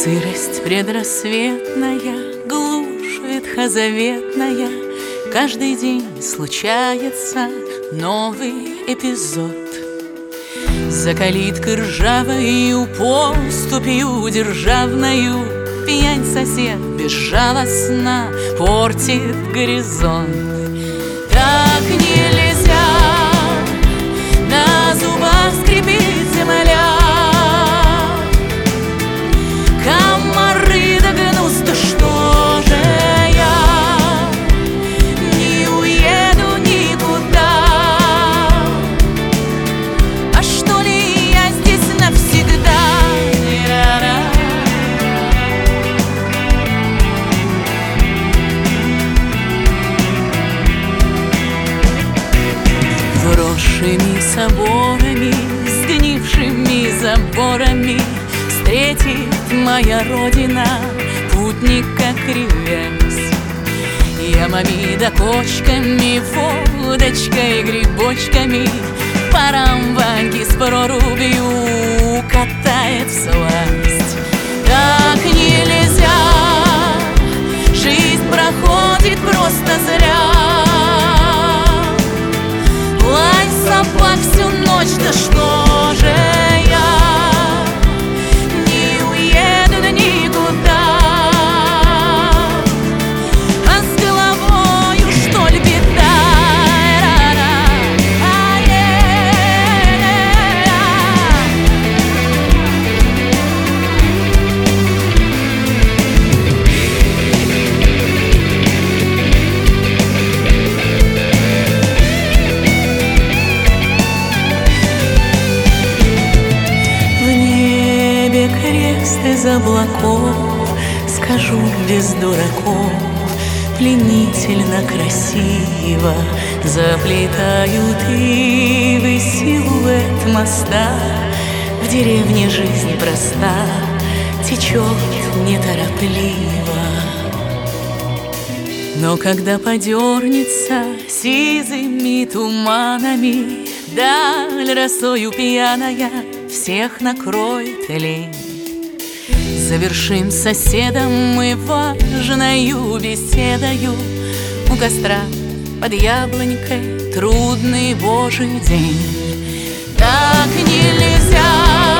Сырость предрассветная, глушь ветхозаветная, каждый день случается новый эпизод. За калиткой ржавою, поступью державною, пьянь сосед безжалостно портит горизонт. Так нельзя, на зубах скрипит земля, комары да гнус, да что же я не уеду никуда? А что ли я здесь навсегда? Вросшими соборами, сгнившими заборами встретит моя родина путника кривясь. Ямами да кочками, водочкой, грибочками по рамванке с прорубью катает всласть. Так нельзя, жизнь проходит просто зря. Лай собак всю ночь, да что же я не уеду никуда? А с головою что ли беда? Крест из облаков, скажу без дураков, пленительно красиво заплетают ивы силуэт моста. В деревне жизнь проста, течет неторопливо. Но когда подернется сизыми туманами даль росою пьяная, всех накроет лень. Завершим с соседом мы важною беседою у костра под яблонькой трудный Божий день. Так нельзя.